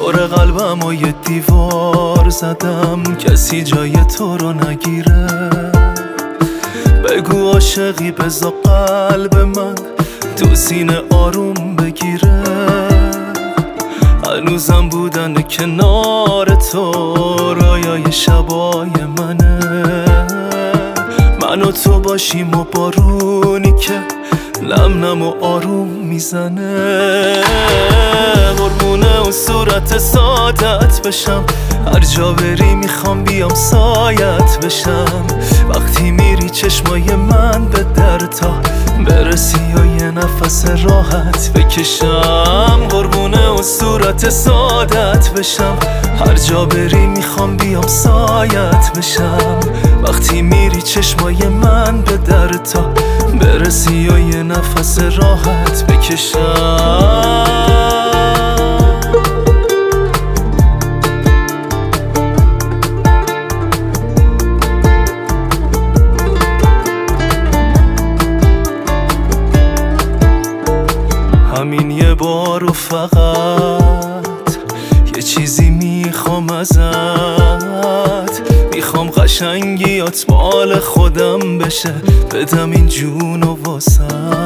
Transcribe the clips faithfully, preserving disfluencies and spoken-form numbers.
دور قلبم و یه دیوار زدم کسی جای تو رو نگیره. بگو عاشقی بذار قلب من تو سینه آروم بگیره. هنوزم بودن کنار تو رایای شبای منه. من و تو باشیم و بارونی که نم نم و آروم میزنه. قربونه و صورت سادت بشم، هر جا بری میخوام بیام سایت بشم. وقتی میری چشمای من به در تا برسی و یه نفس راحت بکشم. قربونه و صورت سادت بشم، هر جا بری میخوام بیام سایت بشم. وقتی میری چشمای من به در تا برسی و یه نفس راحت بکشم. همین یه بار و فقط یه چیزی میخوام ازت. میخوام قشنگیات مال خودم بشه، بدم این جون و واسد.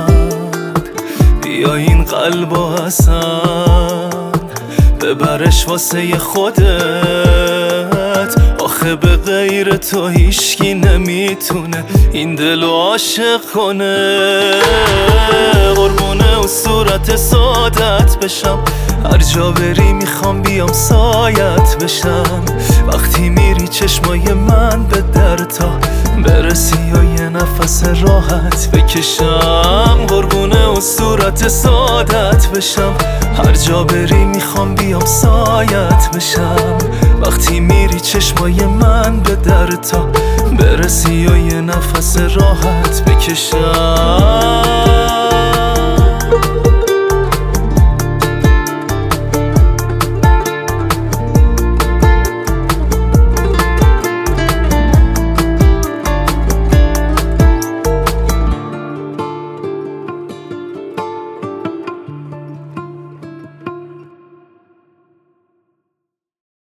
بیا این قلب و حسن ببرش واسه خودت. آخه به غیر تو هیشکی نمیتونه این دل رو عاشق کنه. قربونه و صورت سادت بشم، هر جا بری میخوام بیام سایت بشم. وقتی میری چشمای من به در تا برسی و یه نفس راحت بکشم. قربونه و صورت سادت بشم، هر جا بری میخوام بیام سایت بشم. وقتی میری چشمای من به در تا برسی و یه نفس راحت بکشم.